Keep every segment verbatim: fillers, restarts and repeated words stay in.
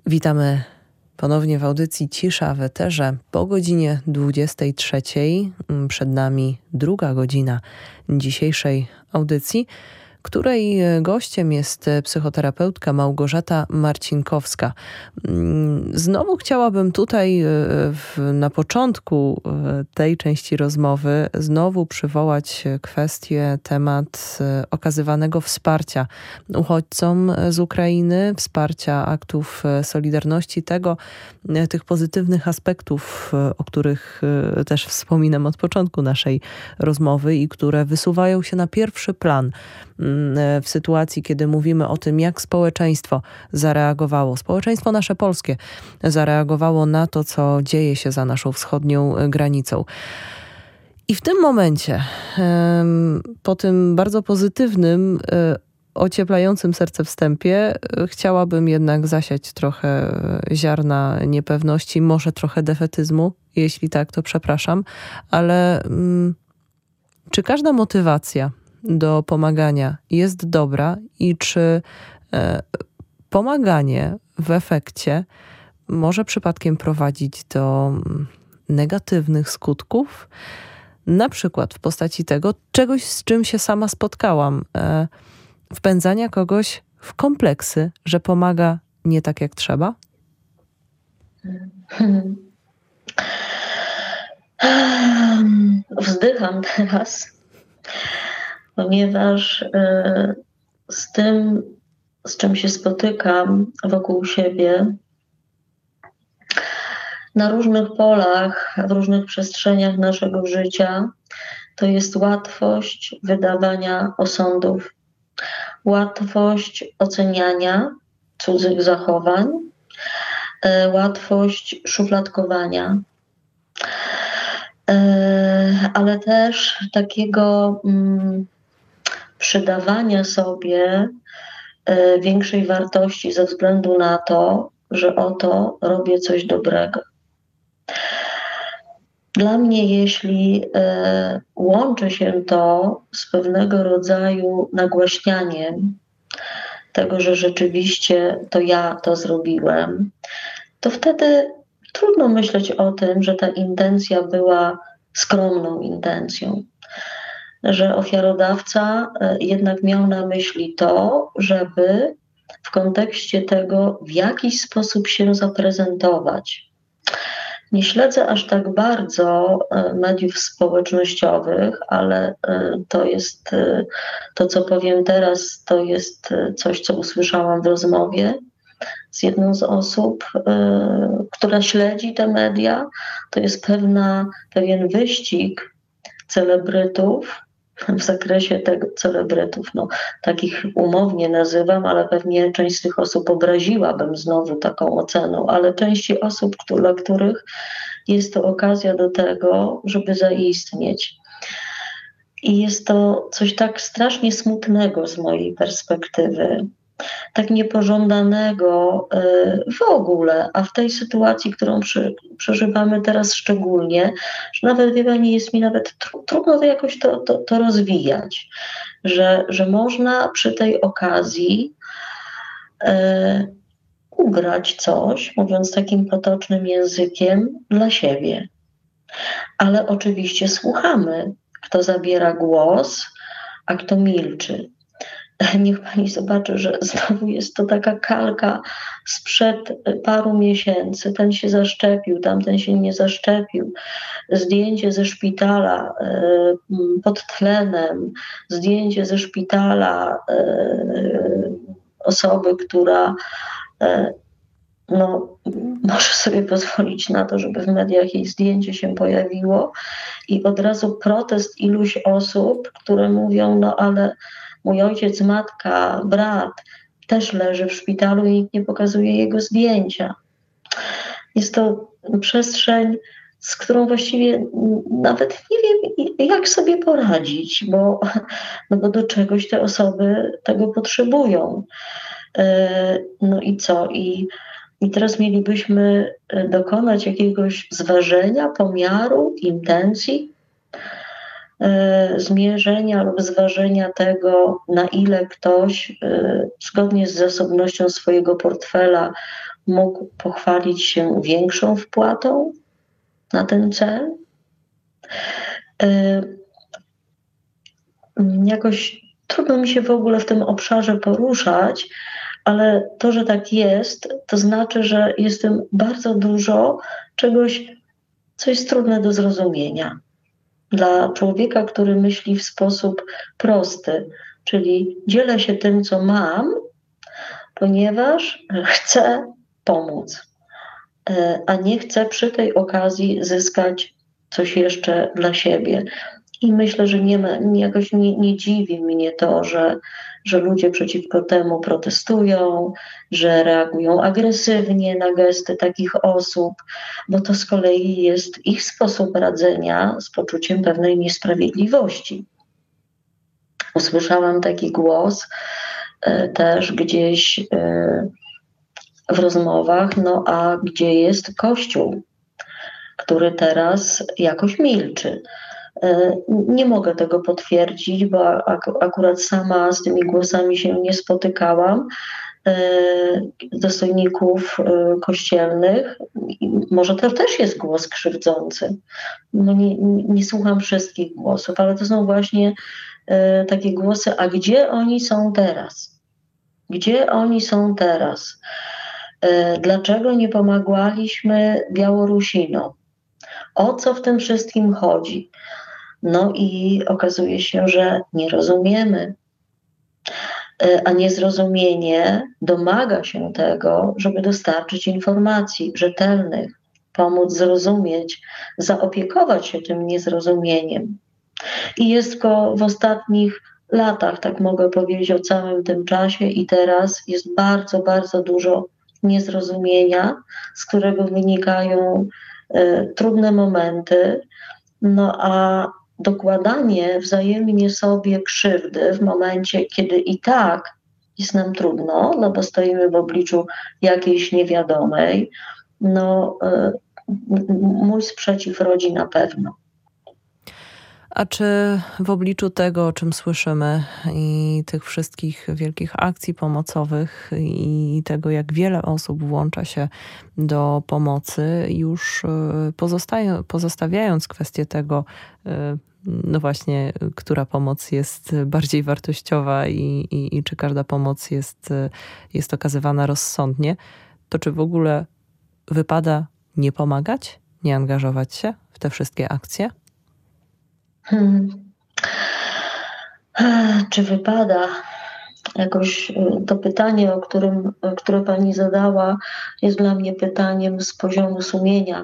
Witamy ponownie w audycji Cisza w eterze po godzinie dwudziestej trzeciej. Przed nami druga godzina dzisiejszej audycji, której gościem jest psychoterapeutka Małgorzata Marcinkowska. Znowu chciałabym tutaj w, na początku tej części rozmowy znowu przywołać kwestię, temat okazywanego wsparcia uchodźcom z Ukrainy, wsparcia aktów solidarności, tego, tych pozytywnych aspektów, o których też wspominam od początku naszej rozmowy i które wysuwają się na pierwszy plan w sytuacji, kiedy mówimy o tym, jak społeczeństwo zareagowało, społeczeństwo nasze polskie zareagowało na to, co dzieje się za naszą wschodnią granicą. I w tym momencie, po tym bardzo pozytywnym, ocieplającym serce wstępie, chciałabym jednak zasiać trochę ziarna niepewności, może trochę defetyzmu. Jeśli tak, to przepraszam, ale mm, czy każda motywacja do pomagania jest dobra i czy e, pomaganie w efekcie może przypadkiem prowadzić do negatywnych skutków? Na przykład w postaci tego, czegoś, z czym się sama spotkałam, e, wpędzania kogoś w kompleksy, że pomaga nie tak jak trzeba? Hmm. Wzdycham teraz, ponieważ z tym, z czym się spotykam wokół siebie, na różnych polach, w różnych przestrzeniach naszego życia, to jest łatwość wydawania osądów, łatwość oceniania cudzych zachowań, łatwość szufladkowania, ale też takiego mm, przydawania sobie większej wartości ze względu na to, że oto robię coś dobrego. Dla mnie, jeśli e, łączy się to z pewnego rodzaju nagłaśnianiem tego, że rzeczywiście to ja to zrobiłem, to wtedy trudno myśleć o tym, że ta intencja była skromną intencją. Że ofiarodawca jednak miał na myśli to, żeby w kontekście tego w jakiś sposób się zaprezentować. Nie śledzę aż tak bardzo mediów społecznościowych, ale to jest, to co powiem teraz, to jest coś, co usłyszałam w rozmowie z jedną z osób, która śledzi te media. To jest pewna, pewien wyścig celebrytów, w zakresie tego celebrytów, no takich umownie nazywam, ale pewnie część z tych osób obraziłabym znowu taką oceną, ale części osób, dla których jest to okazja do tego, żeby zaistnieć. I jest to coś tak strasznie smutnego z mojej perspektywy, tak niepożądanego w ogóle, a w tej sytuacji, którą przy, przeżywamy teraz szczególnie, że nawet, wie pani, jest mi nawet tr- trudno to jakoś to, to, to rozwijać, że, że można przy tej okazji e, ugrać coś, mówiąc takim potocznym językiem, dla siebie. Ale oczywiście słuchamy, kto zabiera głos, a kto milczy. Niech pani zobaczy, że znowu jest to taka kalka sprzed paru miesięcy. Ten się zaszczepił, tamten się nie zaszczepił. Zdjęcie ze szpitala pod tlenem, zdjęcie ze szpitala osoby, która no, może sobie pozwolić na to, żeby w mediach jej zdjęcie się pojawiło i od razu protest iluś osób, które mówią, no ale mój ojciec, matka, brat też leży w szpitalu i nikt nie pokazuje jego zdjęcia. Jest to przestrzeń, z którą właściwie nawet nie wiem, jak sobie poradzić, bo, no bo do czegoś te osoby tego potrzebują. No i co? I, i teraz mielibyśmy dokonać jakiegoś zważenia, pomiaru, intencji, zmierzenia lub zważenia tego, na ile ktoś zgodnie z zasobnością swojego portfela mógł pochwalić się większą wpłatą na ten cel. Jakoś trudno mi się w ogóle w tym obszarze poruszać, ale to, że tak jest, to znaczy, że jest w tym bardzo dużo czegoś, co jest trudne do zrozumienia. Dla człowieka, który myśli w sposób prosty, czyli dzielę się tym, co mam, ponieważ chcę pomóc, a nie chcę przy tej okazji zyskać coś jeszcze dla siebie. I myślę, że nie ma, jakoś nie, nie dziwi mnie to, że, że ludzie przeciwko temu protestują, że reagują agresywnie na gesty takich osób, bo to z kolei jest ich sposób radzenia z poczuciem pewnej niesprawiedliwości. Usłyszałam taki głos e, też gdzieś e, w rozmowach, no a gdzie jest Kościół, który teraz jakoś milczy. Nie mogę tego potwierdzić, bo akurat sama z tymi głosami się nie spotykałam, dostojników kościelnych. Może to też jest głos krzywdzący. No nie, nie słucham wszystkich głosów, ale to są właśnie takie głosy, a gdzie oni są teraz? Gdzie oni są teraz? Dlaczego nie pomagaliśmy Białorusinom? O co w tym wszystkim chodzi? No i okazuje się, że nie rozumiemy, a niezrozumienie domaga się tego, żeby dostarczyć informacji rzetelnych, pomóc zrozumieć, zaopiekować się tym niezrozumieniem. I jest go w ostatnich latach, tak mogę powiedzieć, o całym tym czasie i teraz jest bardzo, bardzo dużo niezrozumienia, z którego wynikają y, trudne momenty, no a dokładanie wzajemnie sobie krzywdy w momencie, kiedy i tak jest nam trudno, no bo stoimy w obliczu jakiejś niewiadomej, no y, mój sprzeciw rodzi na pewno. A czy w obliczu tego, o czym słyszymy i tych wszystkich wielkich akcji pomocowych i tego, jak wiele osób włącza się do pomocy, już pozostają, pozostawiając kwestię tego, no właśnie, która pomoc jest bardziej wartościowa i, i, i czy każda pomoc jest, jest okazywana rozsądnie, to czy w ogóle wypada nie pomagać, nie angażować się w te wszystkie akcje? Hmm. Czy wypada? Jakoś to pytanie, o którym, które pani zadała, jest dla mnie pytaniem z poziomu sumienia.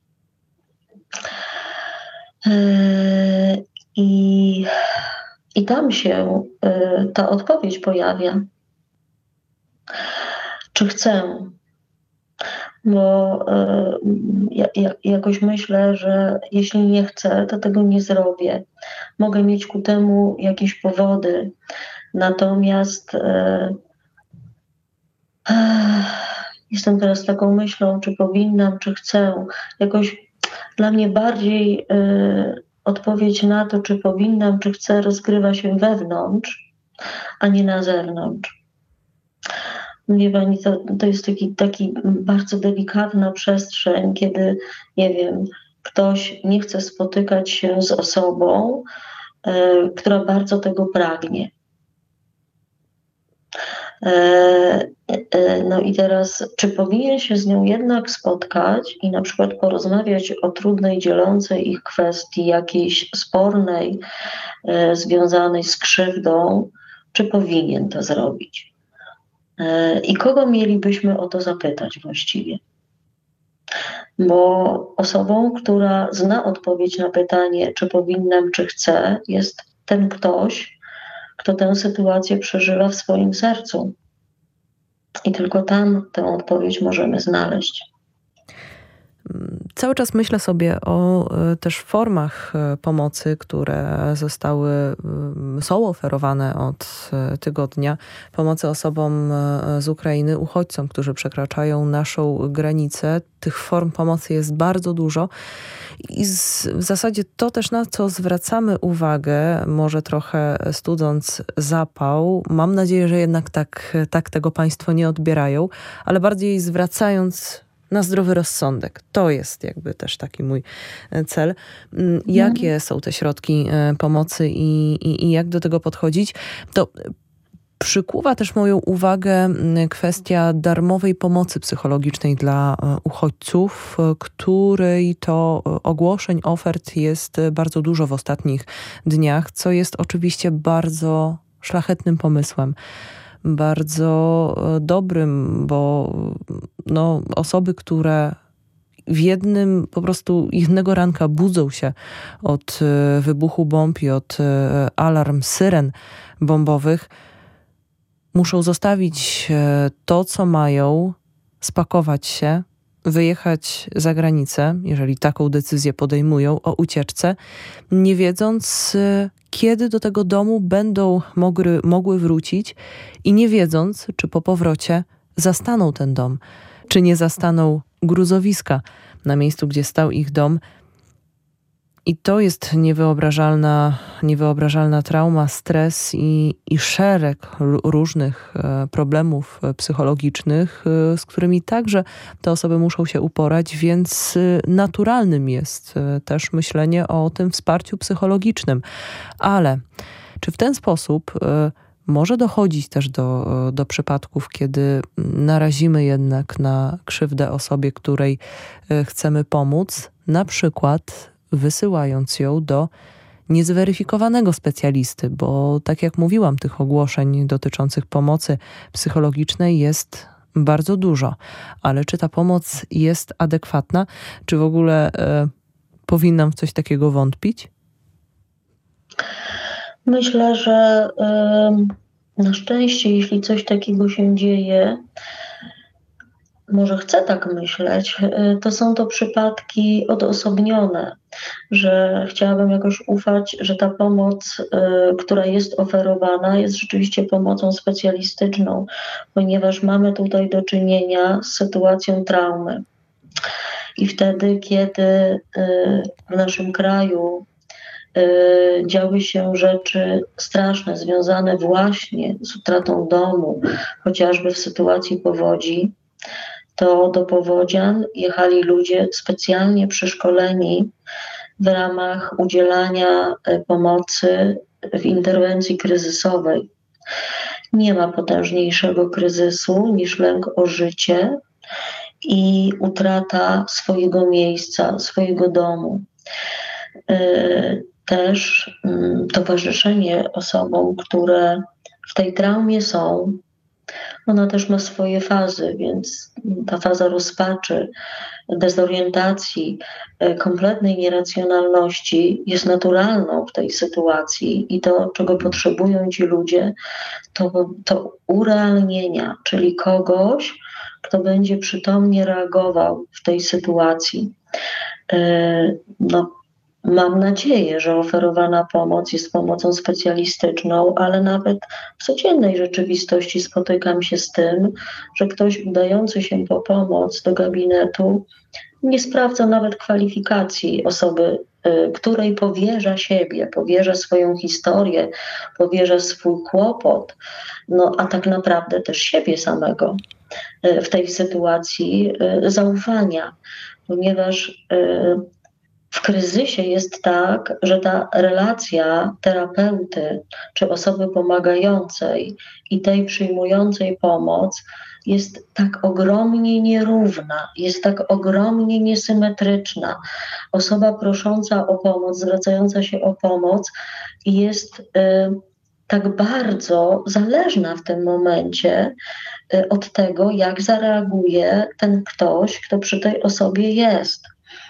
I, i tam się ta odpowiedź pojawia. Czy chcę? Bo ja, ja, jakoś myślę, że jeśli nie chcę, to tego nie zrobię. Mogę mieć ku temu jakieś powody. Natomiast e, e, jestem teraz taką myślą, czy powinnam, czy chcę. Jakoś dla mnie bardziej e, odpowiedź na to, czy powinnam, czy chcę, rozgrywa się wewnątrz, a nie na zewnątrz. Wie pani, to, to jest taki, taki bardzo delikatna przestrzeń, kiedy, nie wiem, ktoś nie chce spotykać się z osobą, e, która bardzo tego pragnie. E, e, no i teraz, czy powinien się z nią jednak spotkać i na przykład porozmawiać o trudnej, dzielącej ich kwestii, jakiejś spornej, e, związanej z krzywdą, czy powinien to zrobić? I kogo mielibyśmy o to zapytać właściwie? Bo osobą, która zna odpowiedź na pytanie, czy powinnam, czy chcę, jest ten ktoś, kto tę sytuację przeżywa w swoim sercu. I tylko tam tę odpowiedź możemy znaleźć. Cały czas myślę sobie o też formach pomocy, które zostały, są oferowane od tygodnia. Pomocy osobom z Ukrainy, uchodźcom, którzy przekraczają naszą granicę. Tych form pomocy jest bardzo dużo. I z, w zasadzie to też, na co zwracamy uwagę, może trochę studząc zapał, mam nadzieję, że jednak tak, tak tego państwo nie odbierają, ale bardziej zwracając na zdrowy rozsądek. To jest jakby też taki mój cel. Jakie mhm. są te środki pomocy i, i, i jak do tego podchodzić? To przykuwa też moją uwagę kwestia darmowej pomocy psychologicznej dla uchodźców, której to ogłoszeń, ofert jest bardzo dużo w ostatnich dniach, co jest oczywiście bardzo szlachetnym pomysłem. Bardzo dobrym, bo no, osoby, które w jednym, po prostu jednego ranka budzą się od wybuchu bomb i od alarm syren bombowych, muszą zostawić to, co mają, spakować się, wyjechać za granicę, jeżeli taką decyzję podejmują o ucieczce, nie wiedząc, kiedy do tego domu będą mogły, mogły wrócić i nie wiedząc, czy po powrocie zastaną ten dom, czy nie zastaną gruzowiska na miejscu, gdzie stał ich dom. I to jest niewyobrażalna, niewyobrażalna trauma, stres i, i szereg różnych problemów psychologicznych, z którymi także te osoby muszą się uporać, więc naturalnym jest też myślenie o tym wsparciu psychologicznym. Ale czy w ten sposób może dochodzić też do, do przypadków, kiedy narazimy jednak na krzywdę osobie, której chcemy pomóc, na przykład wysyłając ją do niezweryfikowanego specjalisty, bo tak jak mówiłam, tych ogłoszeń dotyczących pomocy psychologicznej jest bardzo dużo. Ale czy ta pomoc jest adekwatna? Czy w ogóle e, powinnam w coś takiego wątpić? Myślę, że y, na szczęście, jeśli coś takiego się dzieje, może chcę tak myśleć, to są to przypadki odosobnione, że chciałabym jakoś ufać, że ta pomoc, która jest oferowana, jest rzeczywiście pomocą specjalistyczną, ponieważ mamy tutaj do czynienia z sytuacją traumy. I wtedy, kiedy w naszym kraju działy się rzeczy straszne, związane właśnie z utratą domu, chociażby w sytuacji powodzi, to do powodzian jechali ludzie specjalnie przeszkoleni w ramach udzielania pomocy w interwencji kryzysowej. Nie ma potężniejszego kryzysu niż lęk o życie i utrata swojego miejsca, swojego domu. Też towarzyszenie osobom, które w tej traumie są, ona też ma swoje fazy, więc ta faza rozpaczy, dezorientacji, kompletnej nieracjonalności jest naturalną w tej sytuacji i to, czego potrzebują ci ludzie, to, to urealnienia, czyli kogoś, kto będzie przytomnie reagował w tej sytuacji. No, mam nadzieję, że oferowana pomoc jest pomocą specjalistyczną, ale nawet w codziennej rzeczywistości spotykam się z tym, że ktoś udający się po pomoc do gabinetu nie sprawdza nawet kwalifikacji osoby, której powierza siebie, powierza swoją historię, powierza swój kłopot, no a tak naprawdę też siebie samego w tej sytuacji zaufania, ponieważ w kryzysie jest tak, że ta relacja terapeuty czy osoby pomagającej i tej przyjmującej pomoc jest tak ogromnie nierówna, jest tak ogromnie niesymetryczna. Osoba prosząca o pomoc, zwracająca się o pomoc jest y, tak bardzo zależna w tym momencie y, od tego, jak zareaguje ten ktoś, kto przy tej osobie jest.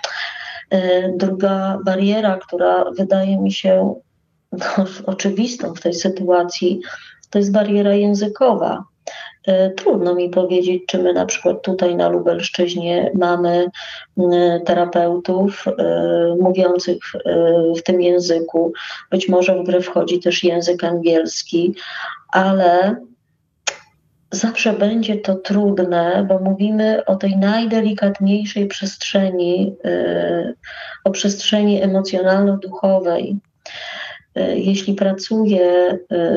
Druga bariera, która wydaje mi się no, oczywistą w tej sytuacji, to jest bariera językowa. Trudno mi powiedzieć, czy my na przykład tutaj na Lubelszczyźnie mamy terapeutów mówiących w tym języku. Być może w grę wchodzi też język angielski, ale zawsze będzie to trudne, bo mówimy o tej najdelikatniejszej przestrzeni, o przestrzeni emocjonalno-duchowej. Jeśli pracuję,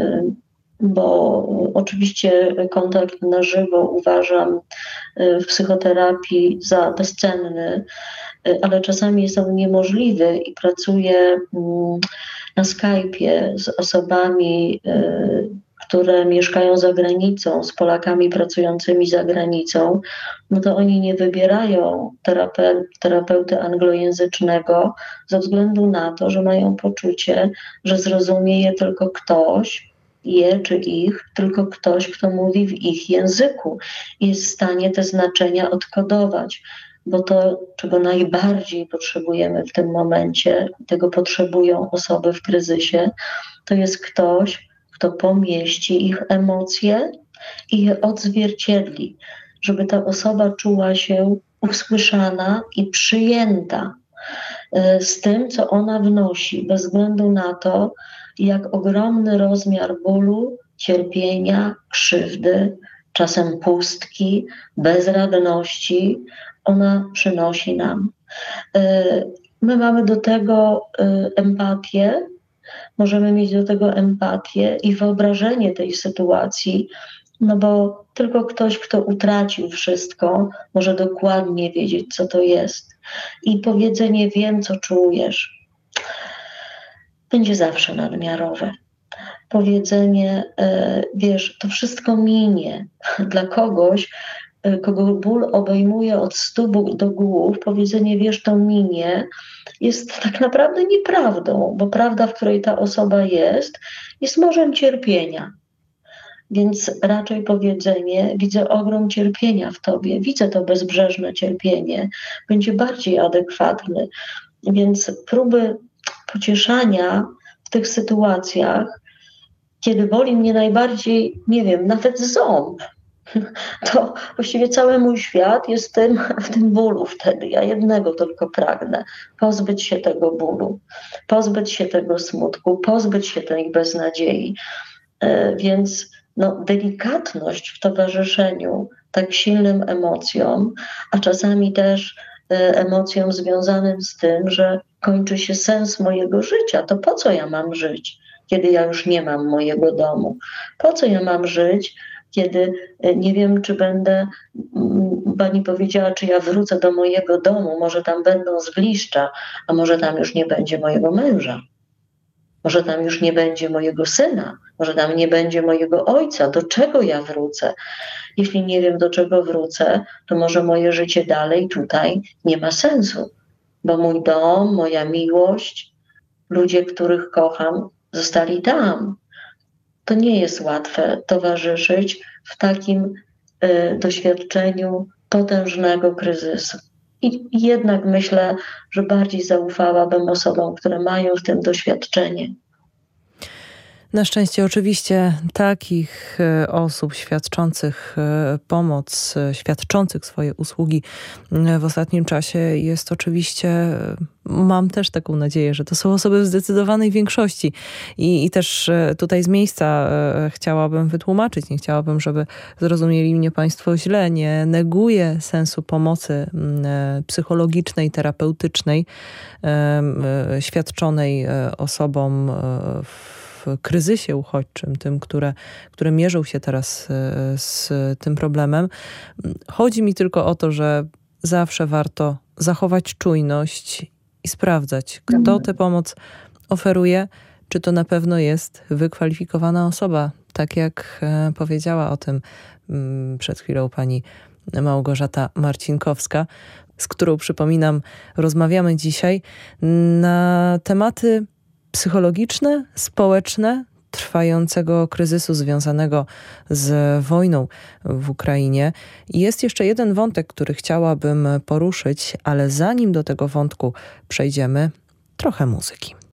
bo oczywiście kontakt na żywo uważam w psychoterapii za bezcenny, ale czasami jest on niemożliwy i pracuję na Skype'ie z osobami, które mieszkają za granicą, z Polakami pracującymi za granicą, no to oni nie wybierają terape- terapeuty anglojęzycznego ze względu na to, że mają poczucie, że zrozumie je tylko ktoś, je czy ich, tylko ktoś, kto mówi w ich języku i jest w stanie te znaczenia odkodować. Bo to, czego najbardziej potrzebujemy w tym momencie, tego potrzebują osoby w kryzysie, to jest ktoś, kto pomieści ich emocje i je odzwierciedli, żeby ta osoba czuła się usłyszana i przyjęta z tym, co ona wnosi, bez względu na to, jak ogromny rozmiar bólu, cierpienia, krzywdy, czasem pustki, bezradności ona przynosi nam. My mamy do tego empatię, możemy mieć do tego empatię i wyobrażenie tej sytuacji, no bo tylko ktoś, kto utracił wszystko, może dokładnie wiedzieć, co to jest. I powiedzenie wiem, co czujesz, będzie zawsze nadmiarowe. Powiedzenie, wiesz, to wszystko minie. Dla kogoś, kogo ból obejmuje od stóp do głów, powiedzenie wiesz, to minie, jest tak naprawdę nieprawdą, bo prawda, w której ta osoba jest, jest morzem cierpienia. Więc raczej powiedzenie widzę ogrom cierpienia w tobie, widzę to bezbrzeżne cierpienie, będzie bardziej adekwatny. Więc próby pocieszania w tych sytuacjach, kiedy boli mnie najbardziej, nie wiem, nawet ząb, to właściwie cały mój świat jest w tym, w tym bólu wtedy. Ja jednego tylko pragnę. Pozbyć się tego bólu, pozbyć się tego smutku, pozbyć się tej beznadziei. Więc no, delikatność w towarzyszeniu tak silnym emocjom, a czasami też emocjom związanym z tym, że kończy się sens mojego życia. To po co ja mam żyć, kiedy ja już nie mam mojego domu? Po co ja mam żyć, kiedy nie wiem, czy będę, pani powiedziała, czy ja wrócę do mojego domu, może tam będą zgliszcza, a może tam już nie będzie mojego męża, może tam już nie będzie mojego syna, może tam nie będzie mojego ojca. Do czego ja wrócę? Jeśli nie wiem, do czego wrócę, to może moje życie dalej tutaj nie ma sensu, bo mój dom, moja miłość, ludzie, których kocham, zostali tam. To nie jest łatwe towarzyszyć w takim y, doświadczeniu potężnego kryzysu. I jednak myślę, że bardziej zaufałabym osobom, które mają w tym doświadczenie. Na szczęście oczywiście takich osób świadczących pomoc, świadczących swoje usługi w ostatnim czasie jest oczywiście, mam też taką nadzieję, że to są osoby w zdecydowanej większości. I, i też tutaj z miejsca chciałabym wytłumaczyć, nie chciałabym, żeby zrozumieli mnie państwo źle. Nie neguję sensu pomocy psychologicznej, terapeutycznej świadczonej osobom w w kryzysie uchodźczym, tym, które, które mierzą się teraz z tym problemem. Chodzi mi tylko o to, że zawsze warto zachować czujność i sprawdzać, kto tę pomoc oferuje, czy to na pewno jest wykwalifikowana osoba. Tak jak powiedziała o tym przed chwilą pani Małgorzata Marcinkowska, z którą, przypominam, rozmawiamy dzisiaj na tematy psychologiczne, społeczne, trwającego kryzysu związanego z wojną w Ukrainie. I jest jeszcze jeden wątek, który chciałabym poruszyć, ale zanim do tego wątku przejdziemy, trochę muzyki.